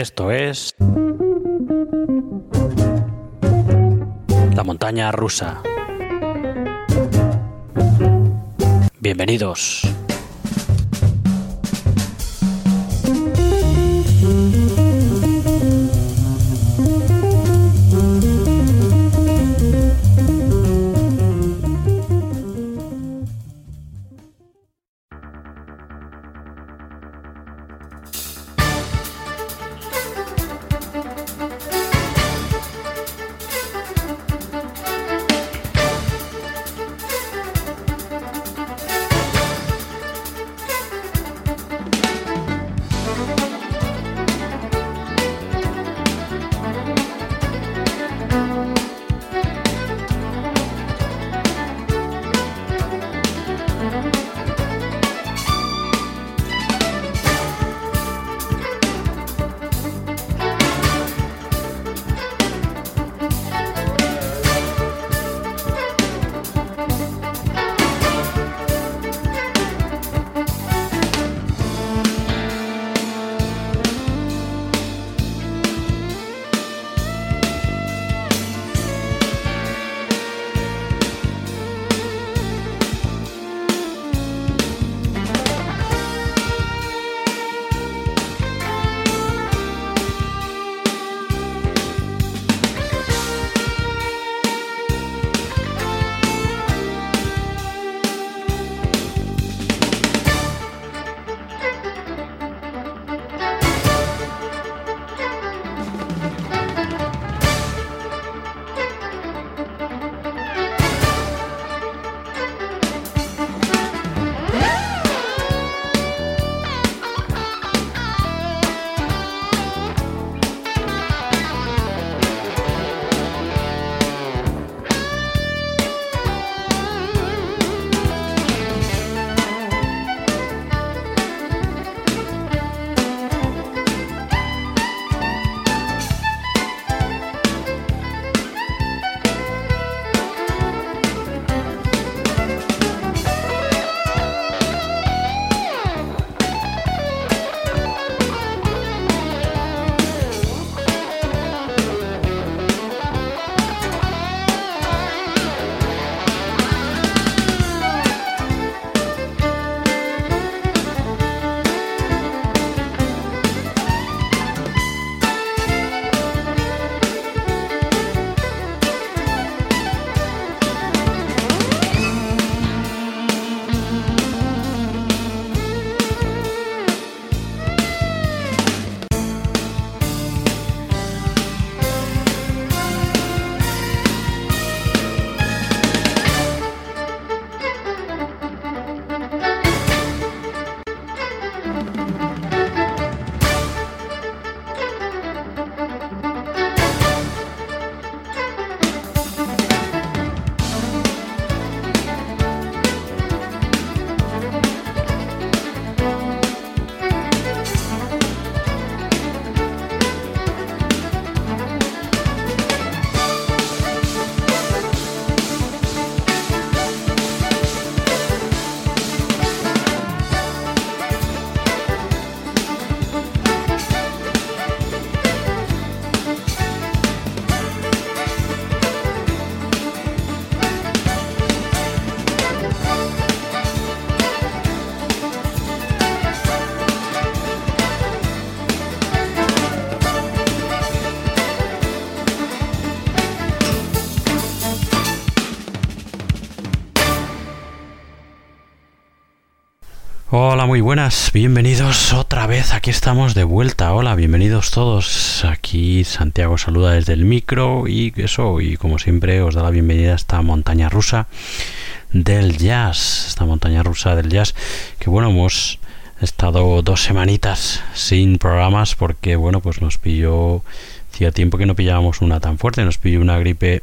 Esto es La Montaña Rusa. Bienvenidos. Hola, muy buenas, bienvenidos otra vez, aquí estamos de vuelta. Hola, bienvenidos todos. Aquí Santiago saluda desde el micro y como siempre os da la bienvenida a esta montaña rusa del jazz. Esta montaña rusa del jazz que bueno, hemos estado 2 semanitas sin programas porque bueno, pues nos pilló, hacía tiempo que no pillábamos una tan fuerte, nos pilló una gripe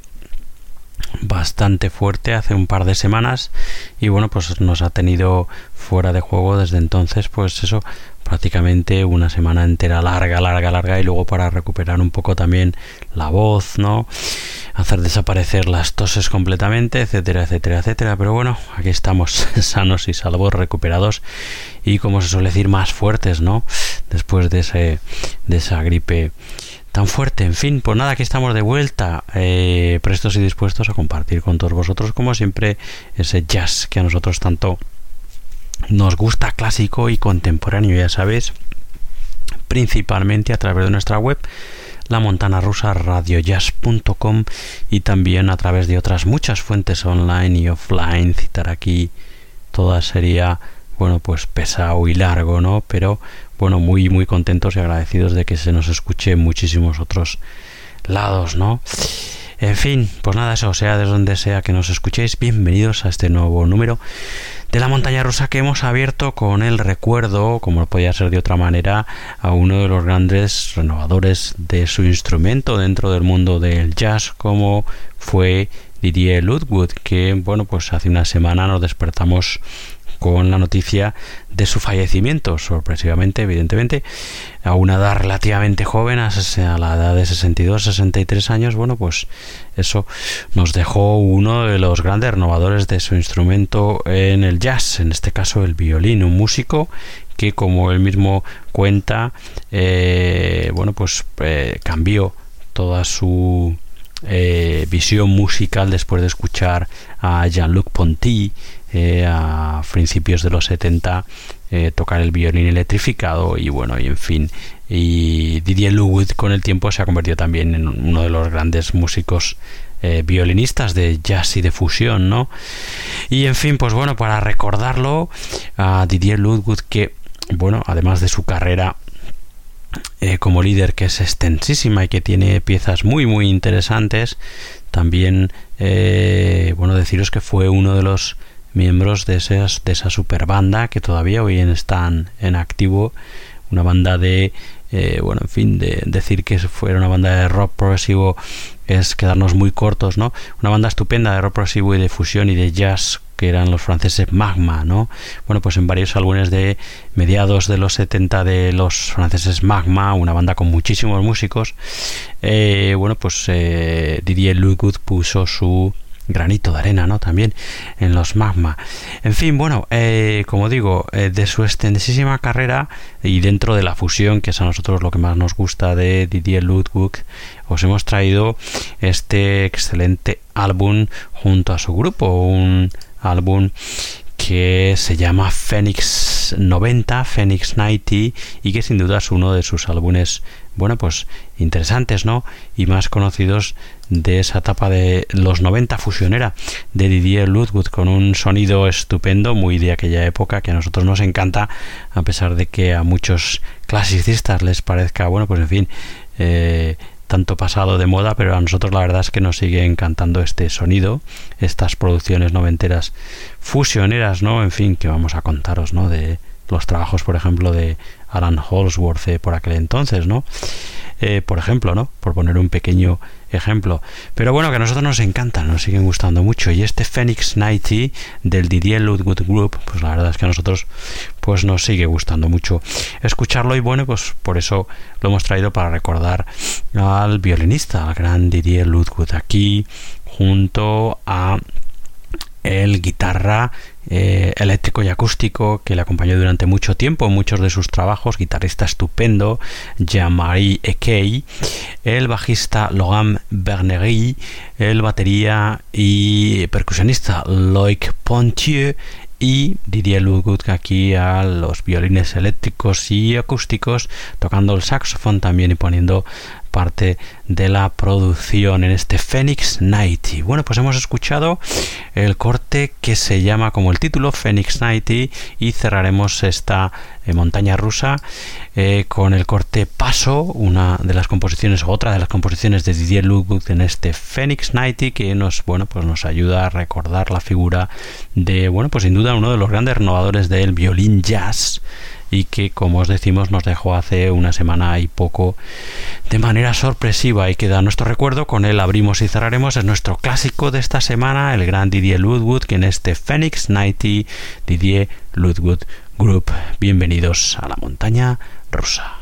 bastante fuerte hace un par de semanas y bueno, pues nos ha tenido fuera de juego desde entonces, pues eso, prácticamente una semana entera larga y luego para recuperar un poco también la voz, ¿no? hacer desaparecer las toses completamente, etcétera, etcétera, etcétera. Pero bueno, aquí estamos sanos y salvos, recuperados y, como se suele decir, más fuertes, ¿no? Después de esa gripe tan fuerte. En fin, pues nada, aquí estamos de vuelta, prestos y dispuestos a compartir con todos vosotros, como siempre, ese jazz que a nosotros tanto nos gusta, clásico y contemporáneo, ya sabéis, principalmente a través de nuestra web, la montana rusa radiojazz.com, y también a través de otras muchas fuentes online y offline. Citar aquí todas sería, bueno, pues pesado y largo, ¿no? Pero bueno, muy muy contentos y agradecidos de que se nos escuche en muchísimos otros lados, ¿no? En fin, pues nada, eso, sea desde donde sea que nos escuchéis, bienvenidos a este nuevo número de la montaña rusa, que hemos abierto con el recuerdo, como no podía ser de otra manera, a uno de los grandes renovadores de su instrumento dentro del mundo del jazz, como fue Didier Ludwig, que bueno, pues hace una semana nos despertamos con la noticia de su fallecimiento, sorpresivamente, evidentemente, a una edad relativamente joven, a la edad de 62-63 años. Bueno, pues eso nos dejó uno de los grandes renovadores de su instrumento en el jazz, en este caso el violín, un músico que, como él mismo cuenta, bueno, pues cambió toda su visión musical después de escuchar a Jean-Luc Ponty a principios de los 70 tocar el violín electrificado, y bueno, y en fin, y Didier Ludwig con el tiempo se ha convertido también en uno de los grandes músicos violinistas de jazz y de fusión, ¿no? Y en fin, pues bueno, para recordarlo a Didier Ludwig, que bueno, además de su carrera como líder, que es extensísima y que tiene piezas muy muy interesantes, también bueno, deciros que fue uno de los miembros de esa super banda que todavía hoy están en activo, una banda de bueno, en fin, de decir que fuera una banda de rock progresivo es quedarnos muy cortos, ¿no? Una banda estupenda de rock progresivo y de fusión y de jazz, que eran los franceses Magma, ¿no? Bueno, pues en varios álbumes de mediados de los 70 de los franceses Magma, una banda con muchísimos músicos, bueno, pues Didier Ludwig puso su granito de arena, ¿no? También en los Magma. En fin, bueno, como digo, de su extensísima carrera y dentro de la fusión, que es a nosotros lo que más nos gusta de Didier Ludwig, os hemos traído este excelente álbum junto a su grupo, un álbum que se llama Phoenix 90, Phoenix 90, y que sin duda es uno de sus álbumes, bueno, pues interesantes, ¿no? Y más conocidos de esa etapa de los 90 fusionera de Didier Ludwig, con un sonido estupendo, muy de aquella época, que a nosotros nos encanta, a pesar de que a muchos clasicistas les parezca, bueno, pues en fin, tanto pasado de moda, pero a nosotros la verdad es que nos sigue encantando este sonido, estas producciones noventeras fusioneras, ¿no? En fin, que vamos a contaros, ¿no? De los trabajos, por ejemplo, de Alan Holdsworth por aquel entonces, ¿no? Por ejemplo, ¿no? Por poner un pequeño ejemplo. Pero bueno, que a nosotros nos encantan, nos siguen gustando mucho. Y este Phoenix 90 del Didier Ludwig Group, pues la verdad es que a nosotros pues nos sigue gustando mucho escucharlo, y bueno, pues por eso lo hemos traído, para recordar al violinista, al gran Didier Ludwig, aquí junto a el guitarra eléctrico y acústico que le acompañó durante mucho tiempo en muchos de sus trabajos, guitarrista estupendo Jean-Marie Ekey, el bajista Laurent Bernery, el batería y percusionista Loïc Pontieu, y Didier Ludwig aquí a los violines eléctricos y acústicos, tocando el saxofón también y poniendo parte de la producción en este Phoenix 90. Bueno, pues hemos escuchado el corte que se llama como el título, Phoenix 90, y cerraremos esta montaña rusa con el corte Paso, una de las composiciones, otra de las composiciones de Didier Ludwig en este Phoenix 90, que nos, bueno, pues nos ayuda a recordar la figura de, bueno, pues sin duda uno de los grandes renovadores del violín jazz, y que, como os decimos, nos dejó hace una semana y poco de manera sorpresiva, y queda nuestro recuerdo. Con él abrimos y cerraremos. Es nuestro clásico de esta semana, el gran Didier Ludwig, que en este Phoenix 90, Didier Ludwig Group. Bienvenidos a la montaña rusa.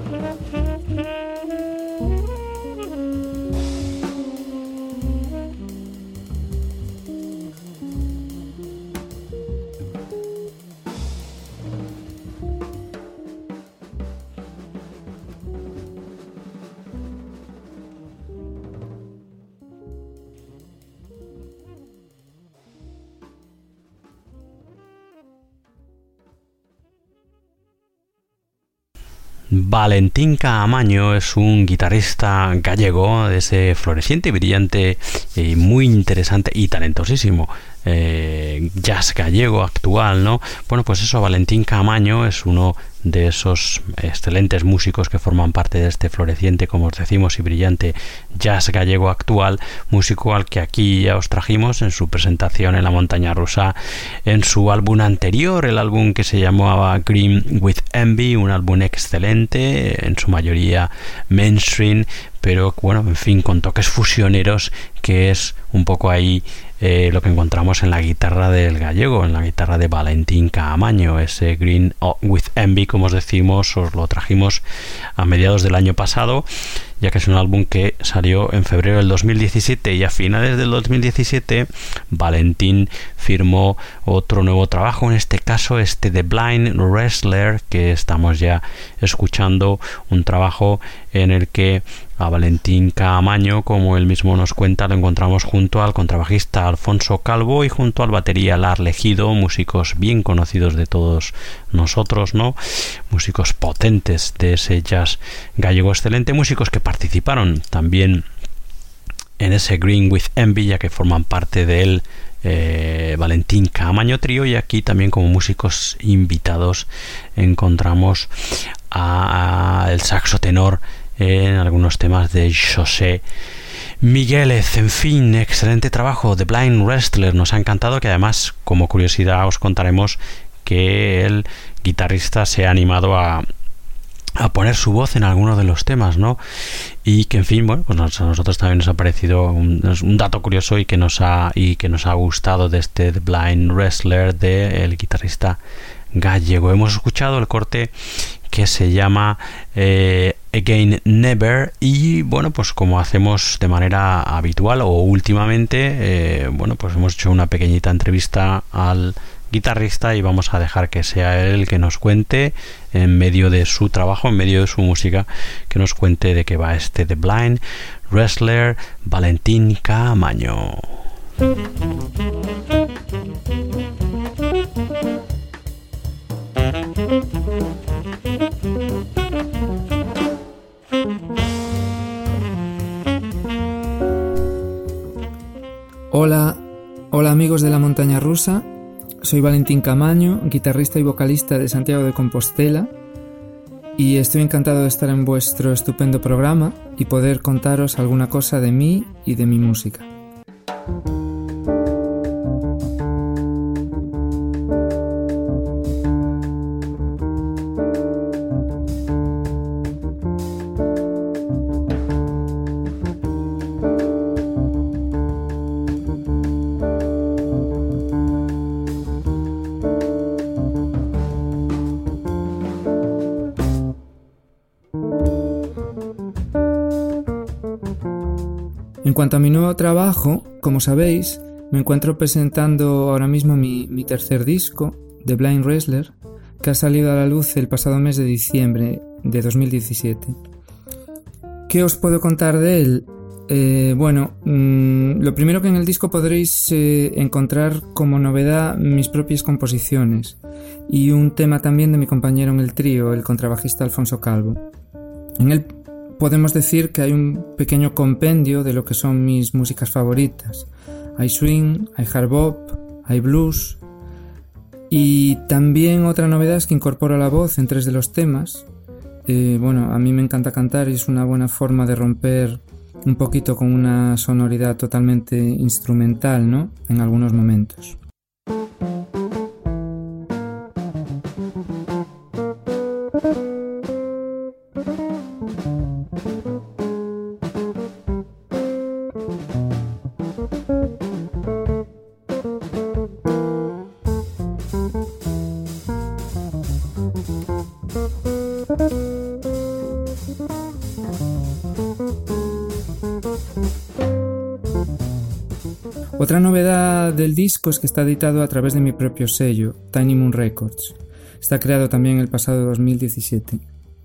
Valentín Caamaño es un guitarrista gallego de ese floreciente, brillante y muy interesante y talentosísimo jazz gallego actual, ¿no? Bueno, pues eso, Valentín Caamaño es uno de esos excelentes músicos que forman parte de este floreciente, como os decimos, y brillante jazz gallego actual, músico al que aquí ya os trajimos en su presentación en la Montaña Rusa, en su álbum anterior, el álbum que se llamaba Green with Envy, un álbum excelente, en su mayoría mainstream, pero bueno, en fin, con toques fusioneros, que es un poco ahí lo que encontramos en la guitarra del gallego, en la guitarra de Valentín Caamaño. Ese Green with Envy, como os decimos, os lo trajimos a mediados del año pasado, ya que es un álbum que salió en febrero del 2017, y a finales del 2017 Valentín firmó otro nuevo trabajo, en este caso The Blind Wrestler, que estamos ya escuchando, un trabajo en el que a Valentín Caamaño, como él mismo nos cuenta, lo encontramos junto al contrabajista Alfonso Calvo y junto al batería Lar Legido, músicos bien conocidos de todos nosotros, ¿no? Músicos potentes de ese jazz gallego excelente, músicos que participaron también en ese Green with Envy, ya que forman parte de él Valentín Caamaño Trío, y aquí también como músicos invitados encontramos a el saxo tenor en algunos temas de José Miguélez. En fin, excelente trabajo. The Blind Wrestler nos ha encantado, que además, como curiosidad, os contaremos que el guitarrista se ha animado a poner su voz en algunos de los temas, ¿no? Y que, en fin, bueno, pues a nosotros también nos ha parecido un dato curioso y que nos ha gustado de este The Blind Wrestler del guitarrista gallego. Hemos escuchado el corte que se llama Again Never, y bueno, pues como hacemos de manera habitual o últimamente, bueno, pues hemos hecho una pequeñita entrevista al guitarrista y vamos a dejar que sea él el que nos cuente, en medio de su trabajo, en medio de su música, que nos cuente de qué va The Blind Wrestler, Valentín Caamaño. Hola amigos de la Montaña Rusa, soy Valentín Caamaño, guitarrista y vocalista de Santiago de Compostela, y estoy encantado de estar en vuestro estupendo programa y poder contaros alguna cosa de mí y de mi música. En cuanto a mi nuevo trabajo, como sabéis, me encuentro presentando ahora mismo mi tercer disco, The Blind Wrestler, que ha salido a la luz el pasado mes de diciembre de 2017. ¿Qué os puedo contar de él? Lo primero, que en el disco podréis encontrar como novedad mis propias composiciones y un tema también de mi compañero en el trío, el contrabajista Alfonso Calvo. En él podemos decir que hay un pequeño compendio de lo que son mis músicas favoritas. Hay swing, hay hard bop, hay blues, y también otra novedad es que incorporo la voz en 3 de los temas. A mí me encanta cantar y es una buena forma de romper un poquito con una sonoridad totalmente instrumental, ¿no? En algunos momentos. Otra novedad del disco es que está editado a través de mi propio sello, Tiny Moon Records. Está creado también el pasado 2017.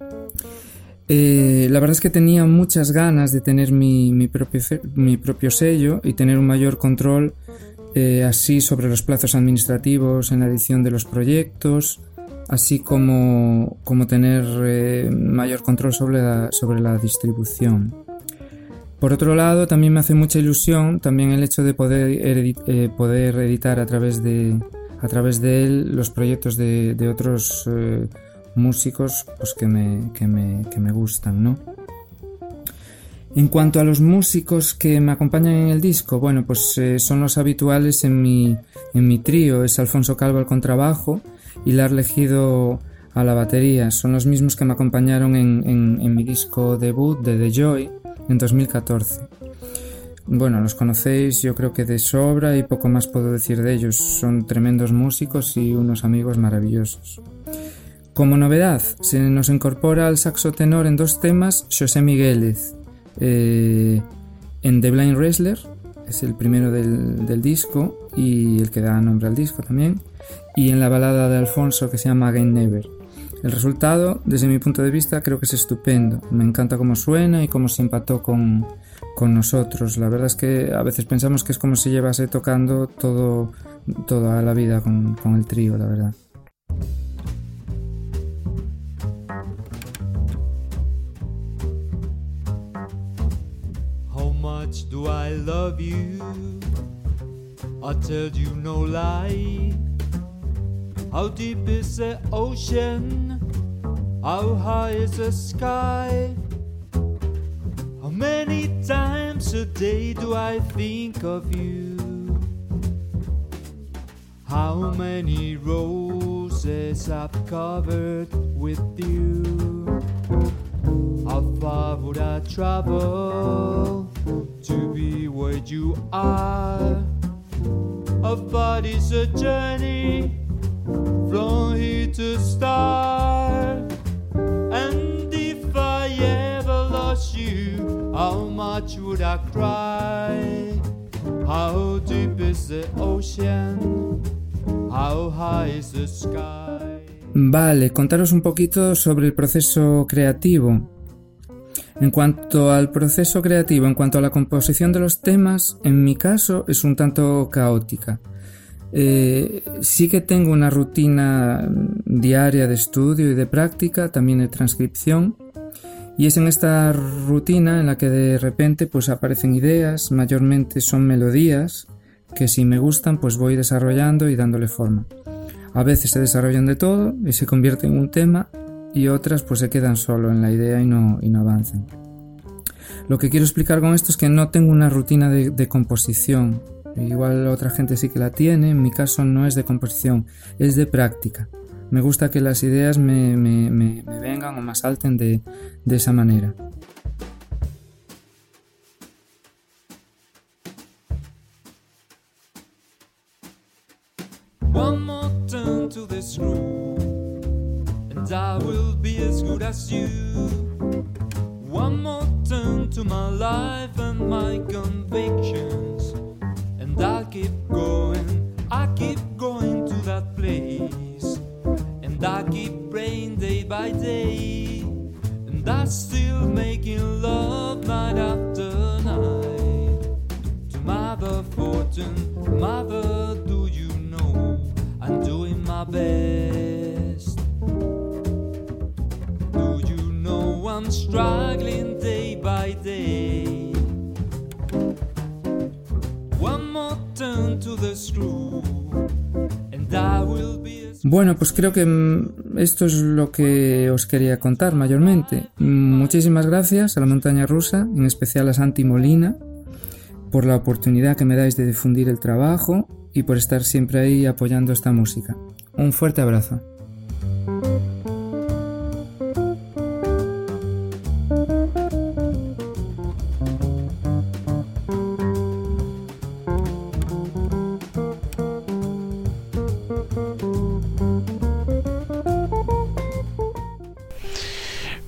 La verdad es que tenía muchas ganas de tener mi propio sello y tener un mayor control así sobre los plazos administrativos en la edición de los proyectos, así como tener mayor control sobre la distribución. Por otro lado, también me hace mucha ilusión también el hecho de poder editar a través de él los proyectos de otros músicos pues que me gustan, ¿no? En cuanto a los músicos que me acompañan en el disco, bueno, pues son los habituales en mi trío. Es Alfonso Calvo al contrabajo y Lar Legido a la batería. Son los mismos que me acompañaron en mi disco debut de The Joy en 2014. Bueno, los conocéis yo creo que de sobra y poco más puedo decir de ellos. Son tremendos músicos y unos amigos maravillosos. Como novedad, se nos incorpora al saxo tenor en 2 temas José Miguélez. En The Blind Wrestler, es el primero del disco y el que da nombre al disco también, y en la balada de Alfonso que se llama Again Never. El resultado, desde mi punto de vista, creo que es estupendo. Me encanta cómo suena y cómo se empató con nosotros. La verdad es que a veces pensamos que es como si llevase tocando toda la vida con el trío, la verdad. How much do I love you? I tell you no lie. How deep is the ocean? How high is the sky? How many times a day do I think of you? How many roses I've covered with you? How far would I travel to be where you are? How far is the journey from here to star? And if I ever lost you, how much would I cry? How deep is the ocean? How high is the sky? Vale, contaros un poquito sobre el proceso creativo. En cuanto al proceso creativo, en cuanto a la composición de los temas, en mi caso es un tanto caótica. Sí que tengo una rutina diaria de estudio y de práctica, también de transcripción, y es en esta rutina en la que de repente pues aparecen ideas, mayormente son melodías que si me gustan pues voy desarrollando y dándole forma. A veces se desarrollan de todo y se convierten en un tema, y otras pues se quedan solo en la idea y no avanzan. Lo que quiero explicar con esto es que no tengo una rutina de composición. Igual otra gente sí que la tiene, en mi caso no es de composición, es de práctica. Me gusta que las ideas me vengan o me salten de esa manera. One more turn to this room, and I will be as good as you. One more turn to my life and my convictions, and I keep going to that place, and I keep praying day by day, and I'm still making love night after night. To Mother Fortune, Mother, do you know I'm doing my best? Do you know I'm struggling day by day? One more turn to the screw, and I will be as... Bueno, pues creo que esto es lo que os quería contar mayormente. Muchísimas gracias a la Montaña Rusa, en especial a Santi Molina, por la oportunidad que me dais de difundir el trabajo y por estar siempre ahí apoyando esta música. Un fuerte abrazo.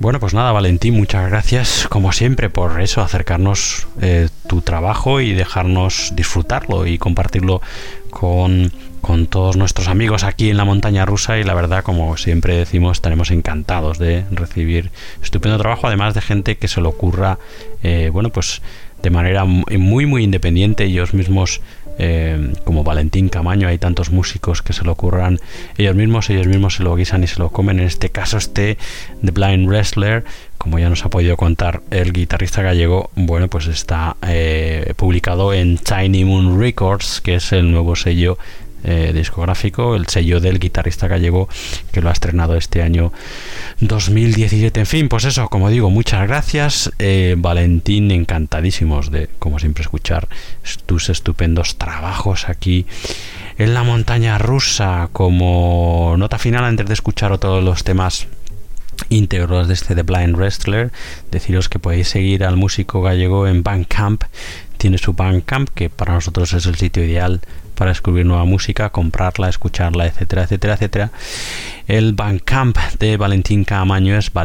Bueno, pues nada, Valentín, muchas gracias como siempre por eso, acercarnos tu trabajo y dejarnos disfrutarlo y compartirlo con todos nuestros amigos aquí en la montaña rusa. Y la verdad, como siempre decimos, estaremos encantados de recibir estupendo trabajo, además de gente que se lo ocurra, bueno, pues de manera muy muy independiente. Ellos mismos, como Valentín Camaño, hay tantos músicos que se lo ocurran ellos mismos se lo guisan y se lo comen. En este caso The Blind Wrestler, como ya nos ha podido contar el guitarrista gallego, bueno, pues está publicado en Tiny Moon Records, que es el nuevo sello discográfico, el sello del guitarrista gallego, que lo ha estrenado este año 2017. En fin, pues eso, como digo, muchas gracias, Valentín, encantadísimos de, como siempre, escuchar tus estupendos trabajos aquí en la montaña rusa. Como nota final, antes de escuchar todos los temas íntegros de The Blind Wrestler, deciros que podéis seguir al músico gallego en Bandcamp. Tiene su Bandcamp, que para nosotros es el sitio ideal para descubrir nueva música, comprarla, escucharla, etcétera, etcétera, etcétera. El Bandcamp de Valentín Caamaño es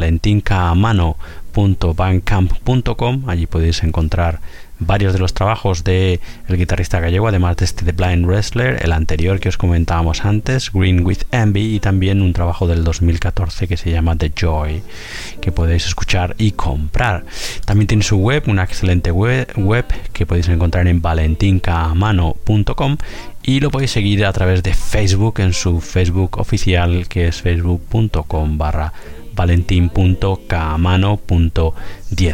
valentincaamano.bandcamp.com. Allí podéis encontrar varios de los trabajos de el guitarrista gallego, además de The Blind Wrestler, el anterior que os comentábamos antes, Green with Envy, y también un trabajo del 2014 que se llama The Joy, que podéis escuchar y comprar. También tiene su web, una excelente web que podéis encontrar en valentincaamano.com, y lo podéis seguir a través de Facebook, en su Facebook oficial, que es facebook.com/valentin.caamano.10.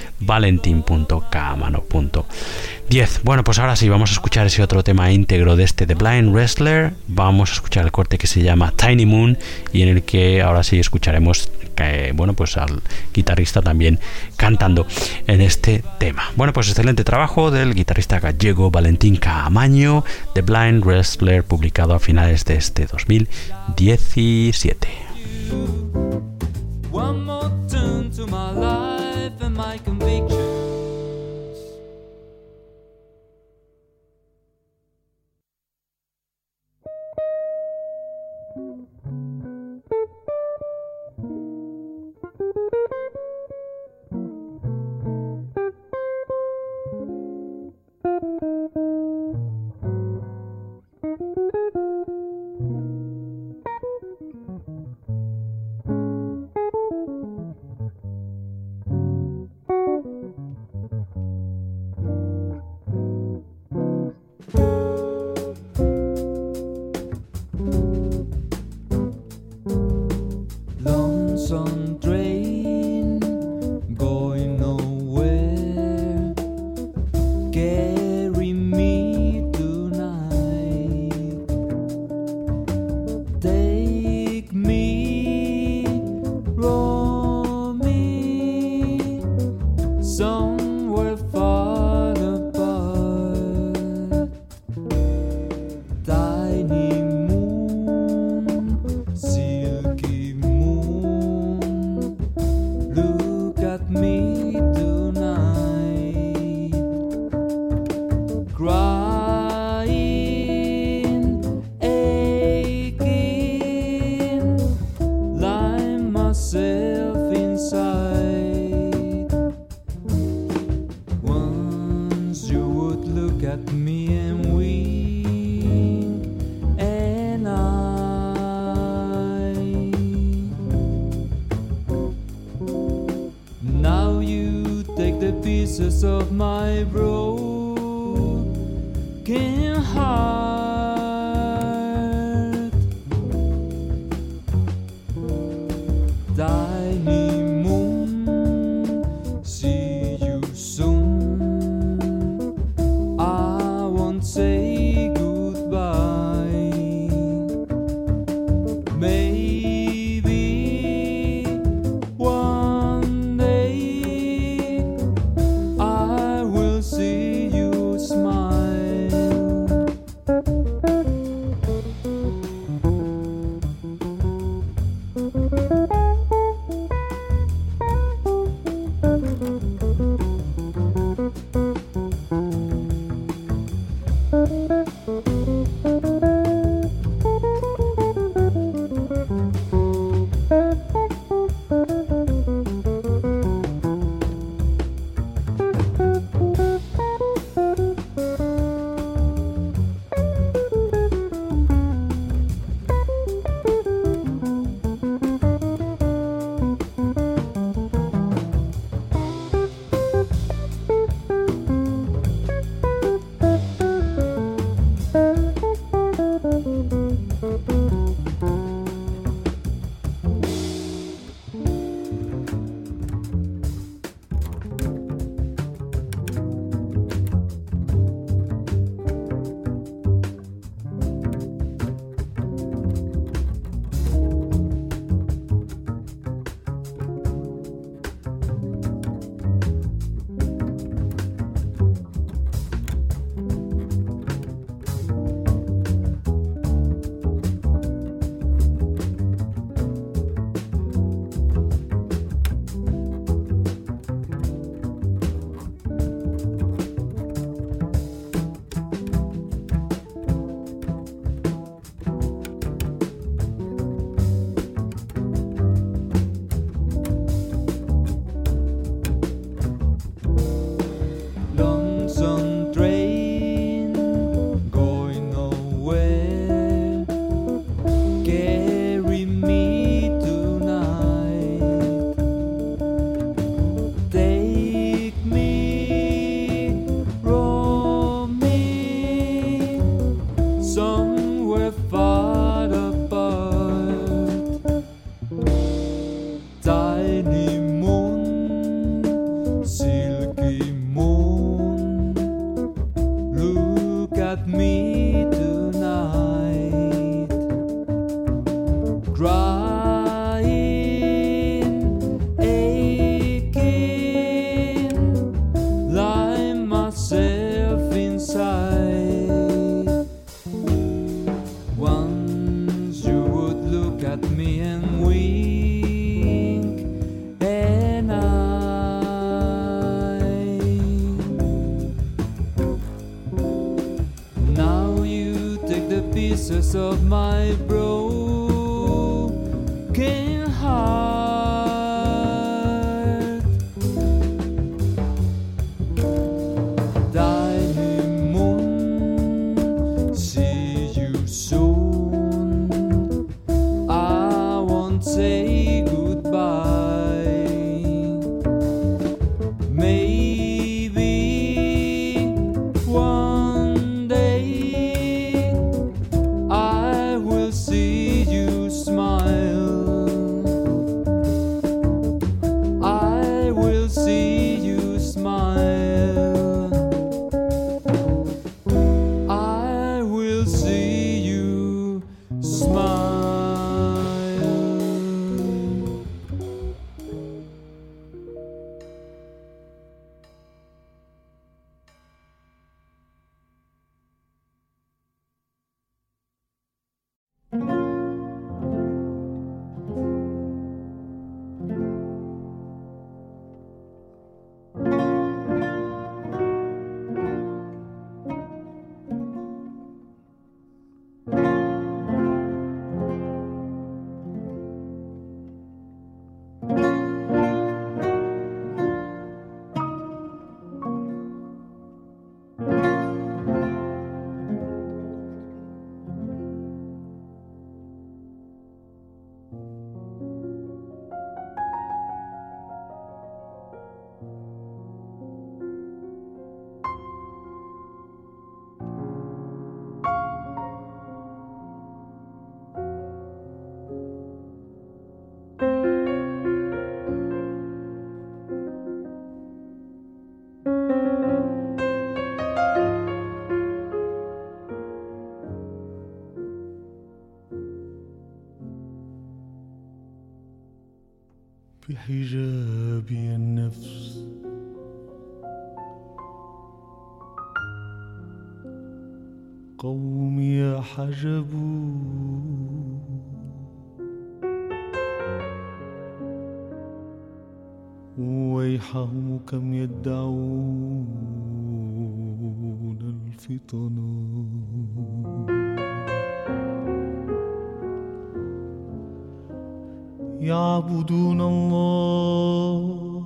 valentin.caamano.10. Bueno, pues ahora sí, vamos a escuchar ese otro tema íntegro de The Blind Wrestler. Vamos a escuchar el corte que se llama Tiny Moon, y en el que ahora sí escucharemos bueno, pues al guitarrista también cantando en este tema. Bueno, pues excelente trabajo del guitarrista gallego Valentín Caamaño, The Blind Wrestler, publicado a finales de este 2017. One more turn to my life and my convictions. Lonesome train going nowhere, carry me tonight, take me, roll me somewhere far apart. Tiny moon, silky moon, look at me tonight, crying, aching, lying myself inside. Once you would look at me and wink, and now you take the pieces of my broken heart. Tiny moon, see you soon. I won't say goodbye. Maybe one day I will see you smile. piece of my broken heart. Diamond, see you soon. I won't say goodbye. Maybe one day I will see you smile. I will see you smile. I will see you smile. بحجابي النفس قومي حجبوا ويحهم كم يدعون الفطنا يعبدون الله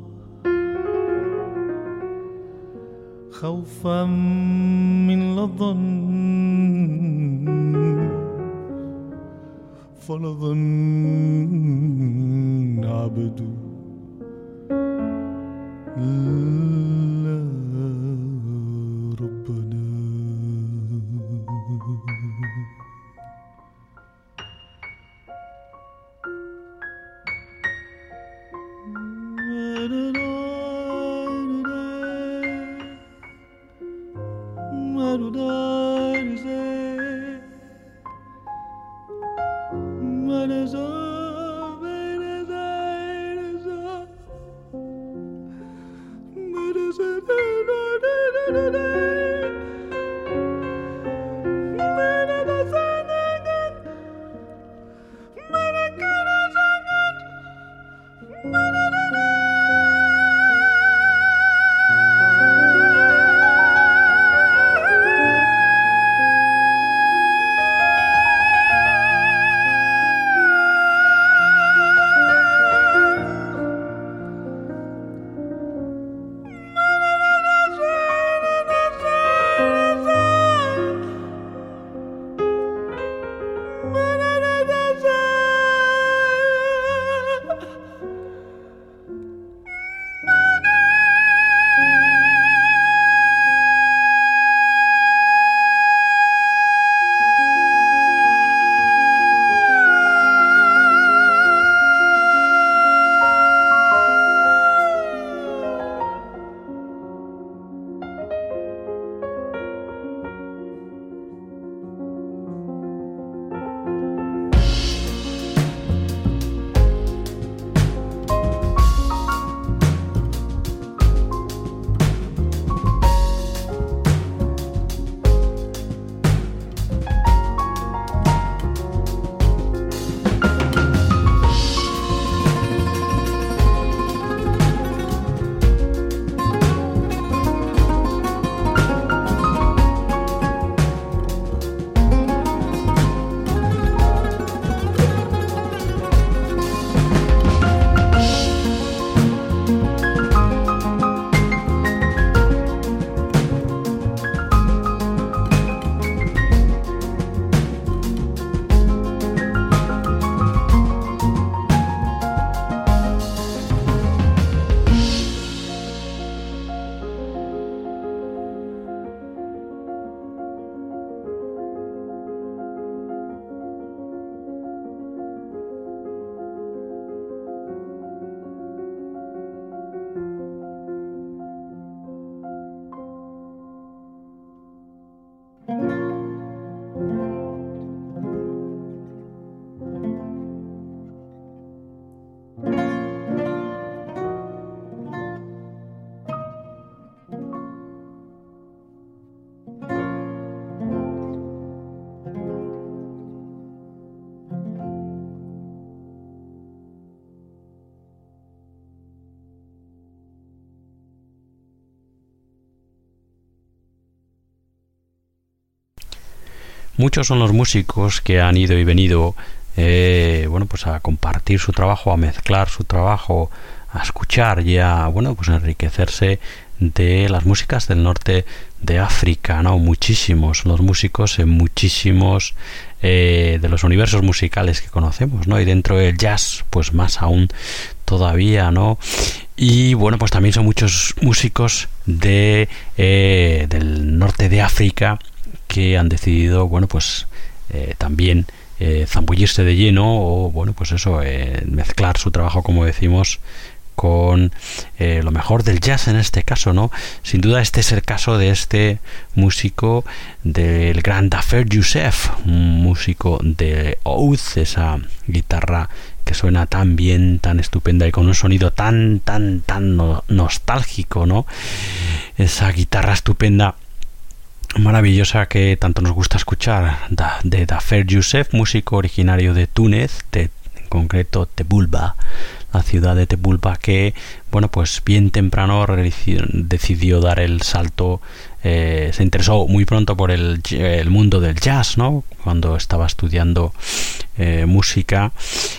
خوفا من لظن فلظن عبدوا لا ربنا muchos son los músicos que han ido y venido bueno, pues a compartir su trabajo, a mezclar su trabajo, a escuchar y a, bueno, pues enriquecerse de las músicas del norte de África, ¿no? Muchísimos los músicos en muchísimos de los universos musicales que conocemos, ¿no? Y dentro del jazz, pues más aún todavía, ¿no? Y bueno, pues también son muchos músicos del norte de África que han decidido, bueno, pues también zambullirse de lleno o, bueno, pues eso, mezclar su trabajo, como decimos, con lo mejor del jazz en este caso, ¿no? Sin duda este es el caso de este músico, del gran Dafer Youssef, un músico de oud, esa guitarra que suena tan bien, tan estupenda y con un sonido tan nostálgico, ¿no? Esa guitarra estupenda, maravillosa, que tanto nos gusta escuchar, de Dafer Youssef, músico originario de Túnez, en concreto Tebulba, la ciudad de Tebulba, que, bueno, pues bien temprano decidió dar el salto, se interesó muy pronto por el mundo del jazz, ¿no? Cuando estaba estudiando música,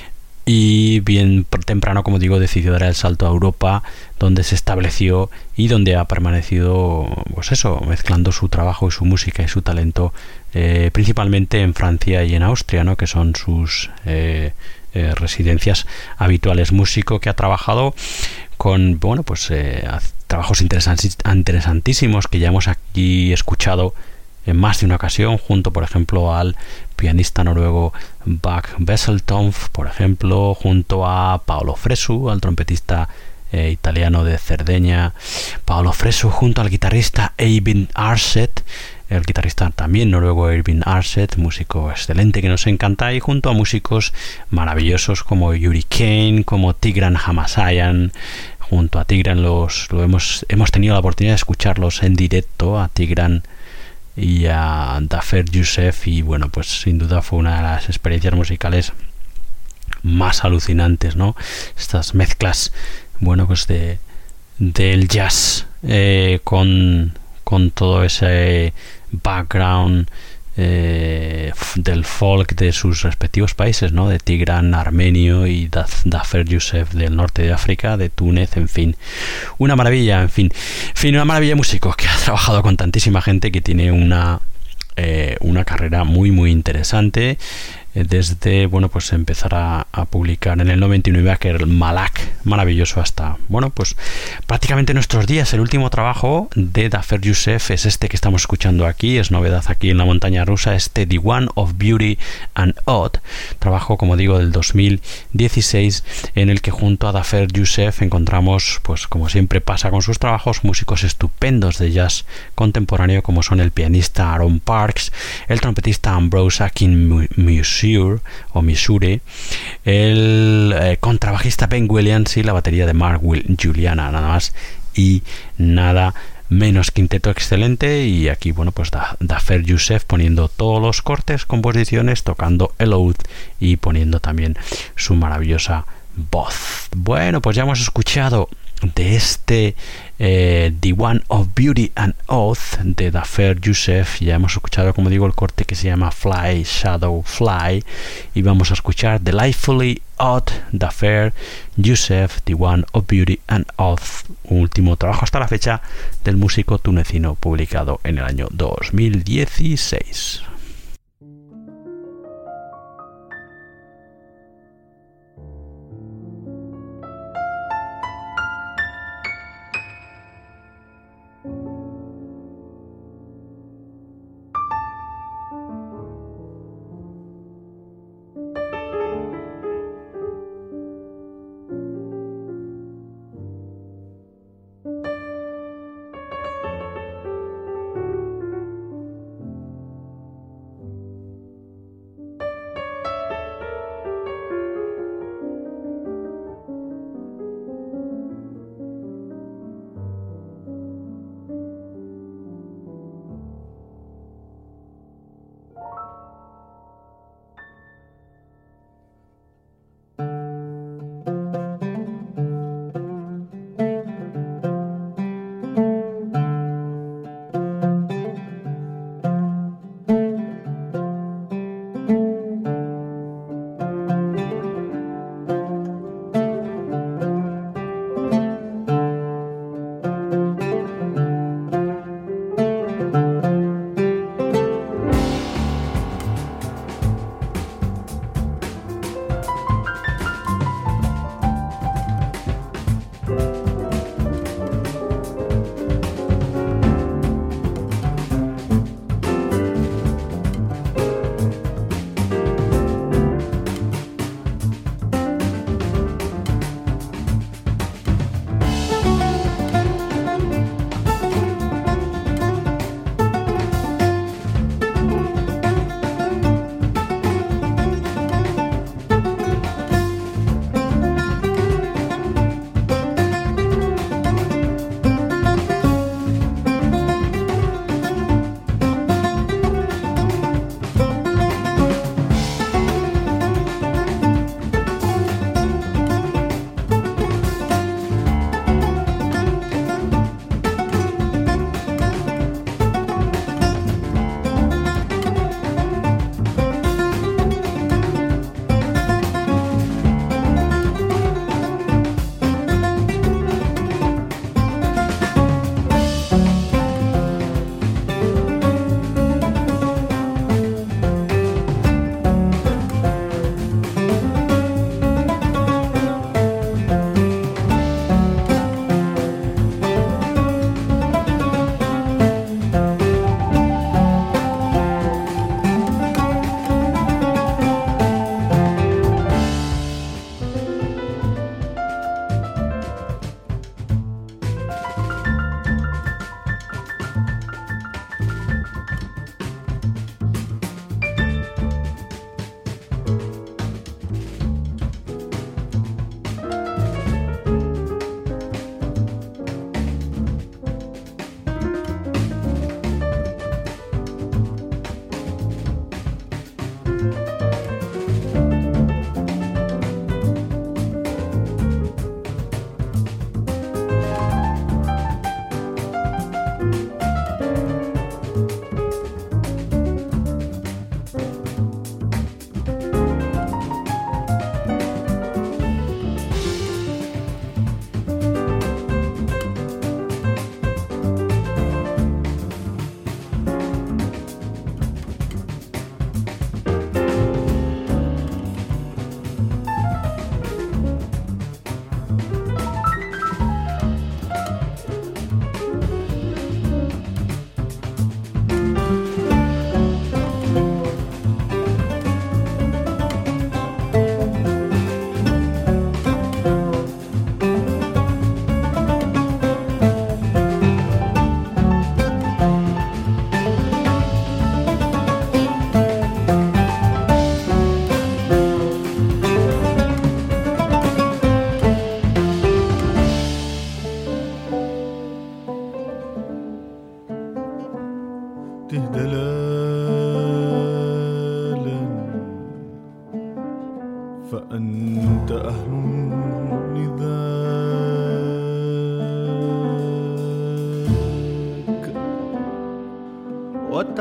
y bien temprano, como digo, decidió dar el salto a Europa, donde se estableció y donde ha permanecido, pues eso, mezclando su trabajo y su música y su talento, principalmente en Francia y en Austria, ¿no? Que son sus residencias habituales. Músico que ha trabajado con, bueno, pues trabajos interesantísimos que ya hemos aquí escuchado en más de una ocasión, junto, por ejemplo, al pianista noruego Bach Wesseltoft, por ejemplo, junto a Paolo Fresu, al trompetista italiano de Cerdeña, Paolo Fresu junto al guitarrista Eivind Arset, el guitarrista también noruego Eivind Arset, músico excelente que nos encanta, y junto a músicos maravillosos como Yuri Kane, como Tigran Hamasayan. Junto a Tigran hemos tenido la oportunidad de escucharlos en directo, a Tigran y a Dafer Youssef, y bueno, pues sin duda fue una de las experiencias musicales más alucinantes, ¿no? Estas mezclas, bueno, pues del jazz con todo ese background del folk de sus respectivos países, ¿no? De Tigran armenio y Dafer Youssef del norte de África, de Túnez, en fin, una maravilla, en fin, una maravilla de músico que ha trabajado con tantísima gente, que tiene una carrera muy interesante, desde, bueno, pues empezar a publicar en el 99 aquel Malak maravilloso hasta, bueno, pues prácticamente nuestros días. El último trabajo de Dafer Youssef es este que estamos escuchando aquí, es novedad aquí en la montaña rusa, este The One of Beauty and Odd, trabajo, como digo, del 2016, en el que junto a Dafer Youssef encontramos, pues como siempre pasa con sus trabajos, músicos estupendos de jazz contemporáneo, como son el pianista Aaron Parks, el trompetista Ambrose Akin Missouri, el contrabajista Ben Williams y la batería de Mark Juliana, nada más y nada menos. Quinteto excelente, y aquí, bueno, pues Dafer Youssef poniendo todos los cortes, composiciones, tocando el oud y poniendo también su maravillosa voz. Bueno, pues ya hemos escuchado de este The One of Beauty and Oath de Dafer Youssef. Ya hemos escuchado, como digo, el corte que se llama Fly Shadow Fly, y vamos a escuchar Delightfully Odd, Dafer Youssef, The One of Beauty and Oath, último trabajo hasta la fecha del músico tunecino, publicado en el año 2016.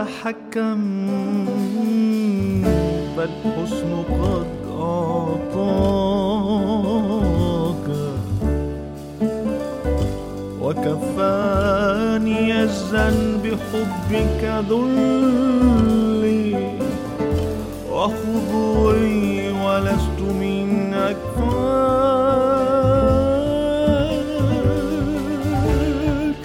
تتحكم، فالحسن قد أعطاك، وكفاني الذنب بحبك ذلي وخضوعي، ولست من أكفاك.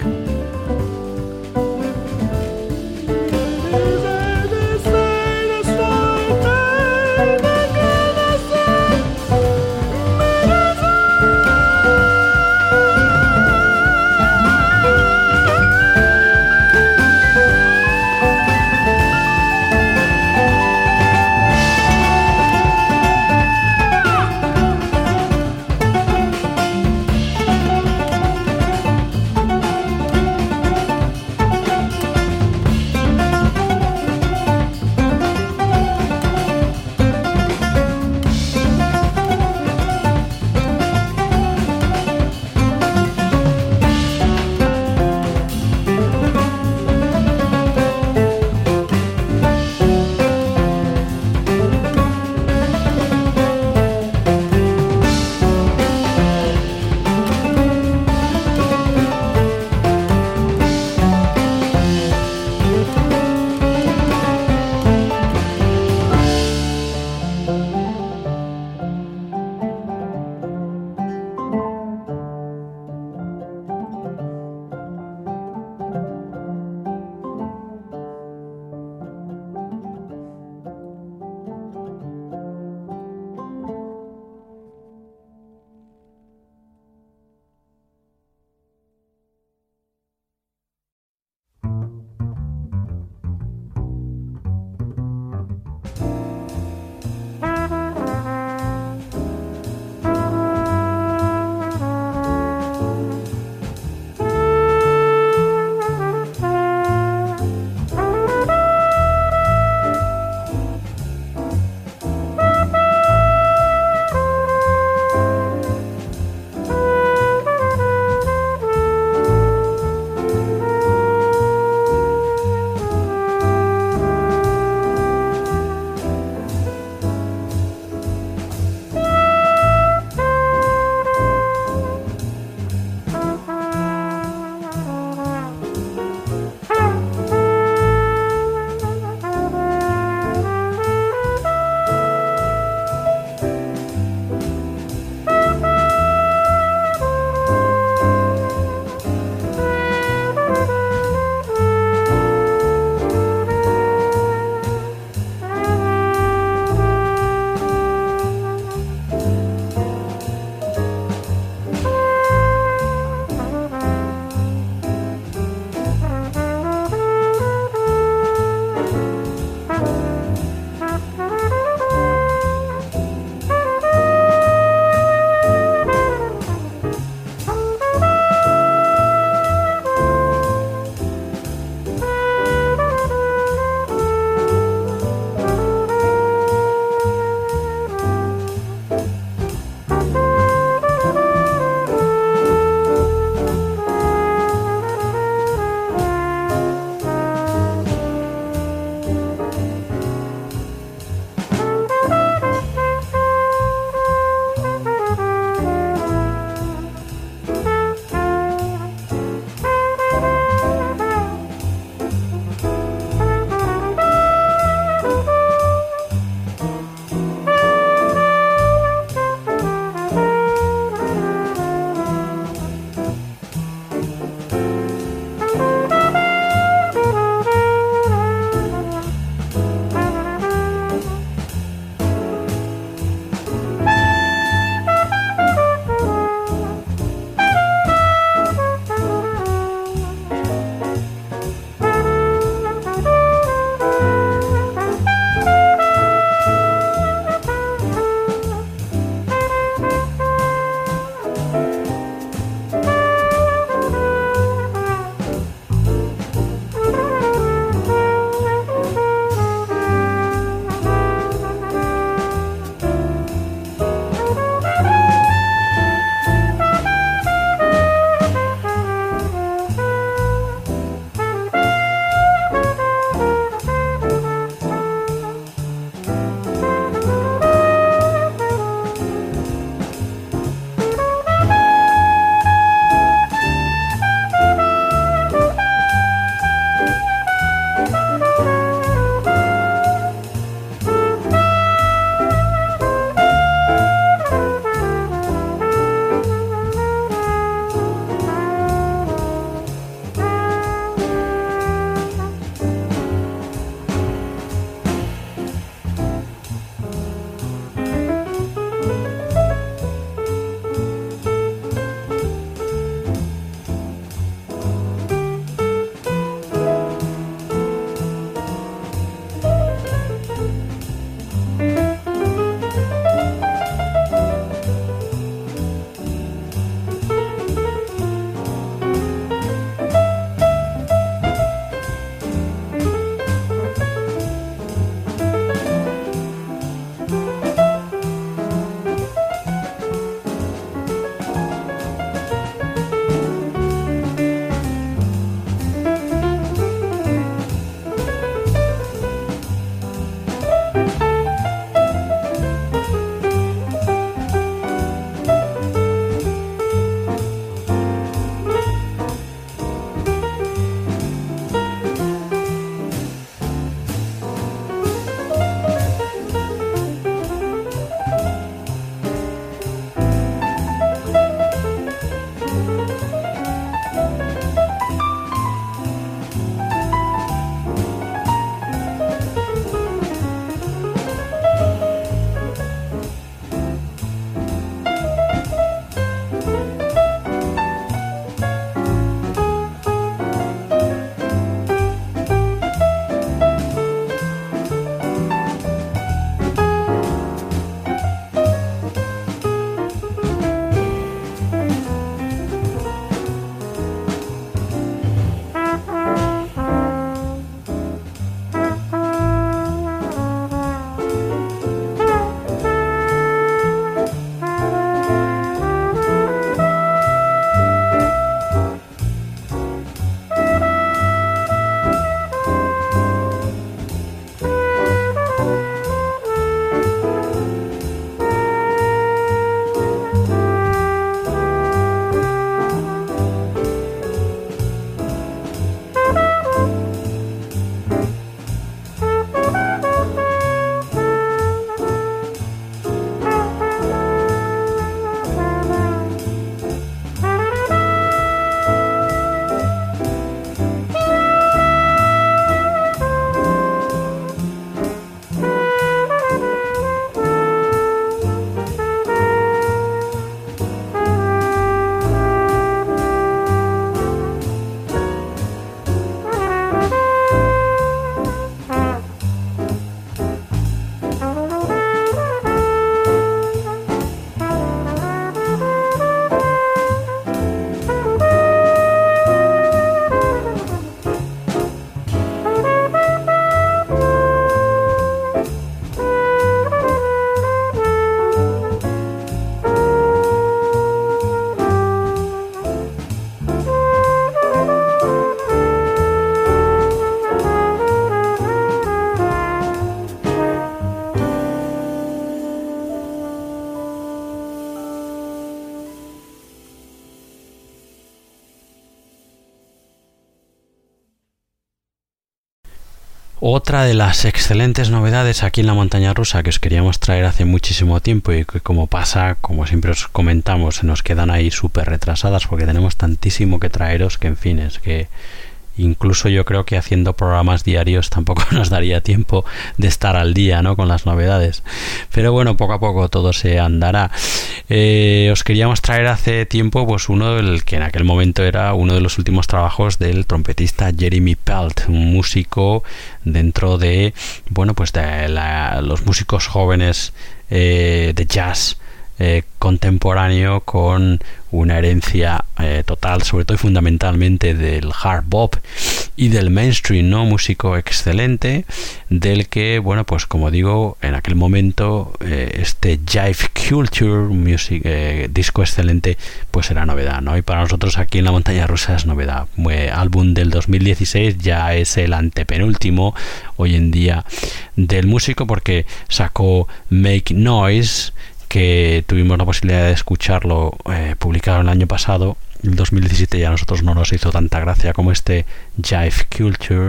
Otra de las excelentes novedades aquí en la montaña rusa que os queríamos traer hace muchísimo tiempo y que, como pasa, como siempre os comentamos, se nos quedan ahí súper retrasadas porque tenemos tantísimo que traeros que, en fin, es que incluso yo creo que haciendo programas diarios tampoco nos daría tiempo de estar al día, ¿no?, con las novedades. Pero bueno, poco a poco todo se andará. Os queríamos traer hace tiempo pues uno del que en aquel momento era uno de los últimos trabajos del trompetista Jeremy Pelt, un músico dentro de, bueno, pues de los músicos jóvenes de jazz contemporáneo, con una herencia total, sobre todo y fundamentalmente del hard bop y del mainstream, ¿no? Músico excelente, del que, bueno, pues como digo, en aquel momento este Jive Culture Music, disco excelente, pues era novedad, ¿no? Y para nosotros aquí en la montaña rusa es novedad. Álbum del 2016, ya es el antepenúltimo hoy en día del músico, porque sacó Make Noise, que tuvimos la posibilidad de escucharlo publicado el año pasado. El 2017 ya a nosotros no nos hizo tanta gracia como este Jive Culture,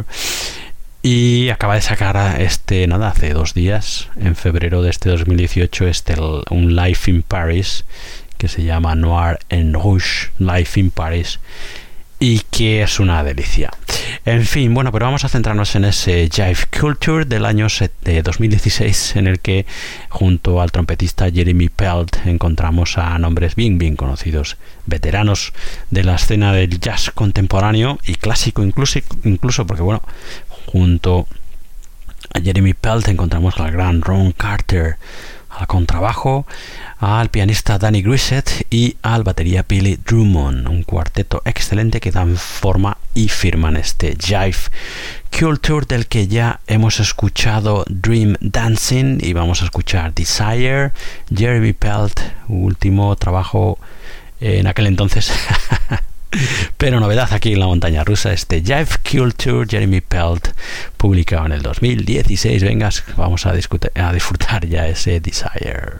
y acaba de sacar hace 2 días, en febrero de este 2018, un Live in Paris que se llama Noir en Rouge, Live in Paris, y que es una delicia. En fin, bueno, pero vamos a centrarnos en ese Jive Culture del año 2016, en el que junto al trompetista Jeremy Pelt encontramos a nombres bien conocidos, veteranos de la escena del jazz contemporáneo y clásico incluso porque, bueno, junto a Jeremy Pelt encontramos al gran Ron Carter al contrabajo, al pianista Danny Grissett y al batería Billy Drummond, un cuarteto excelente que dan forma y firman este Jive Culture, del que ya hemos escuchado Dream Dancing y vamos a escuchar Desire. Jeremy Pelt, último trabajo en aquel entonces pero novedad aquí en la montaña rusa, este Jive Culture, Jeremy Pelt, publicado en el 2016. Venga, vamos a disfrutar ya ese Desire.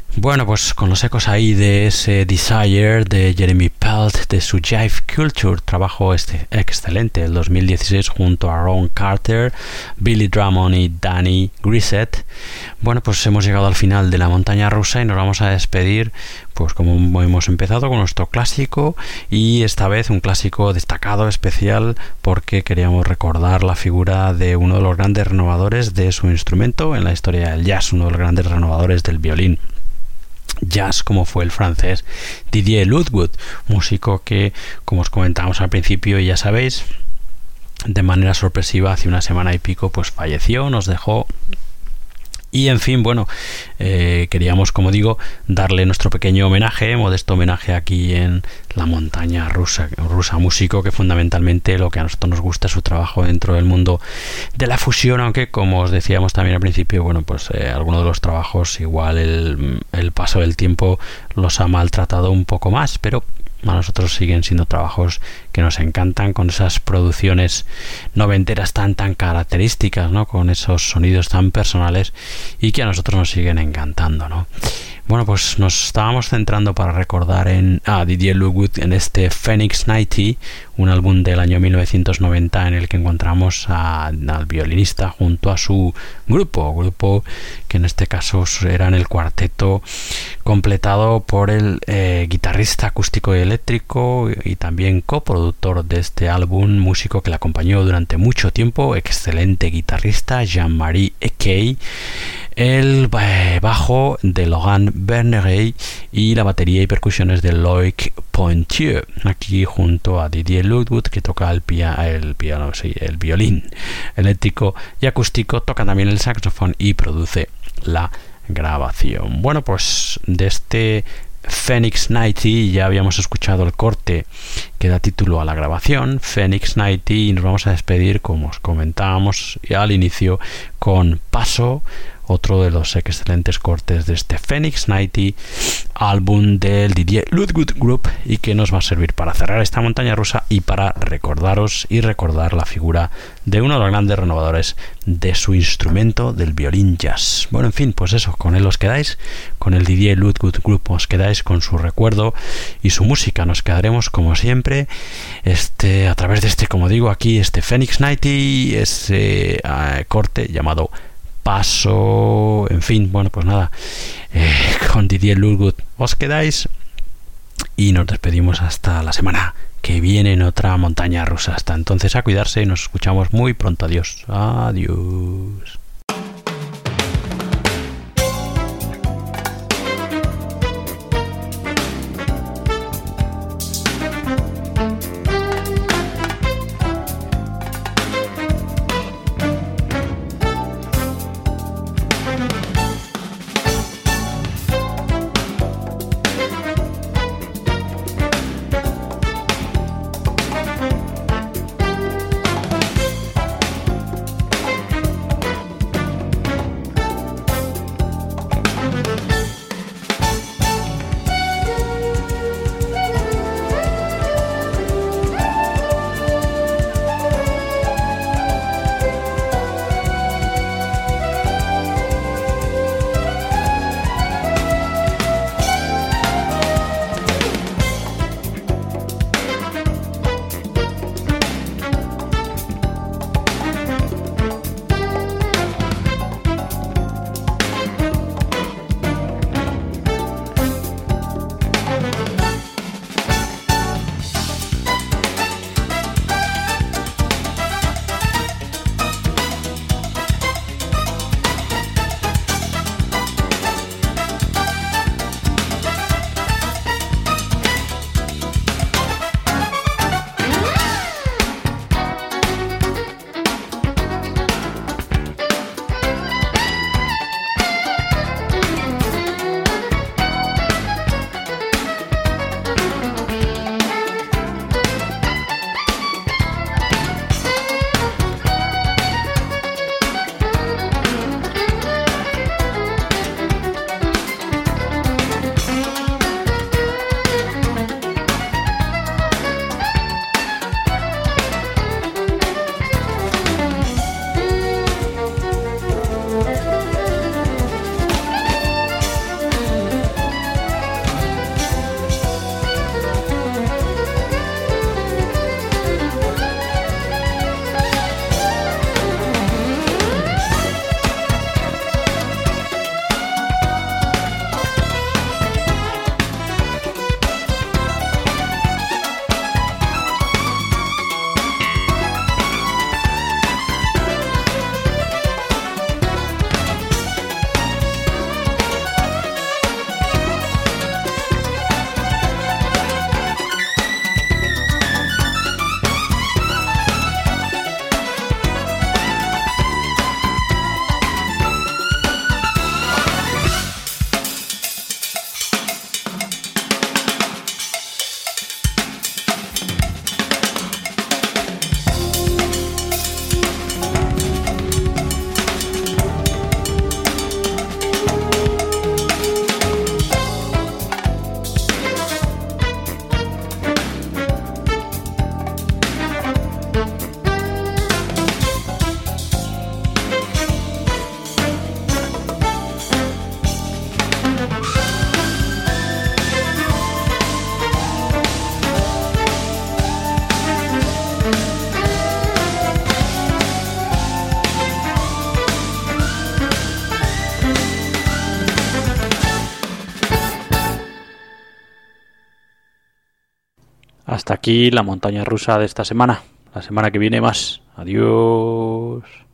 Bueno, pues con los ecos ahí de ese Desire de Jeremy Pelt de su Jive Culture, trabajo excelente del 2016 junto a Ron Carter, Billy Drummond y Danny Grissett. Bueno, pues hemos llegado al final de la montaña rusa y nos vamos a despedir, pues como hemos empezado, con nuestro clásico, y esta vez un clásico destacado, especial, porque queríamos recordar la figura de uno de los grandes renovadores de su instrumento en la historia del jazz, uno de los grandes renovadores del violín jazz, como fue el francés Didier Ludwig, músico que, como os comentábamos al principio, y ya sabéis, de manera sorpresiva hace una semana y pico pues falleció, nos dejó. Y en fin, bueno, queríamos, como digo, darle nuestro pequeño homenaje, modesto homenaje aquí en la montaña rusa, músico que fundamentalmente lo que a nosotros nos gusta es su trabajo dentro del mundo de la fusión, aunque como os decíamos también al principio, bueno, pues algunos de los trabajos igual el paso del tiempo los ha maltratado un poco más, pero a nosotros siguen siendo trabajos que nos encantan, con esas producciones noventeras tan características, ¿no? Con esos sonidos tan personales y que a nosotros nos siguen encantando, ¿no? Bueno, pues nos estábamos centrando para recordar a Didier Ludwig en este Phoenix 90, un álbum del año 1990 en el que encontramos al violinista junto a su grupo que en este caso eran el cuarteto completado por el guitarrista acústico y eléctrico y también coproductor de este álbum, músico que le acompañó durante mucho tiempo, excelente guitarrista Jean-Marie Ecey, el bajo de Laurent Berneret y la batería y percusiones de Loïc Pontieu, aquí junto a Didier Ludwig, que toca el violín eléctrico y acústico, toca también el saxofón y produce la grabación. Bueno, pues de este Phoenix 90 ya habíamos escuchado el corte que da título a la grabación, Phoenix 90, y nos vamos a despedir, como os comentábamos al inicio, con Paso, otro de los excelentes cortes de este Phoenix 90, álbum del Didier Ludwig Group, y que nos va a servir para cerrar esta montaña rusa y para recordaros y recordar la figura de uno de los grandes renovadores de su instrumento, del violín jazz. Bueno, en fin, pues eso, con él os quedáis, con el Didier Ludwig Group os quedáis, con su recuerdo y su música nos quedaremos como siempre, a través de como digo aquí, Phoenix 90, ese corte llamado Paso. En fin, bueno, pues nada, con Didier Ludwig os quedáis y nos despedimos hasta la semana que viene en otra montaña rusa. Hasta entonces, a cuidarse y nos escuchamos muy pronto. Adiós. Hasta aquí la montaña rusa de esta semana. La semana que viene más. Adiós.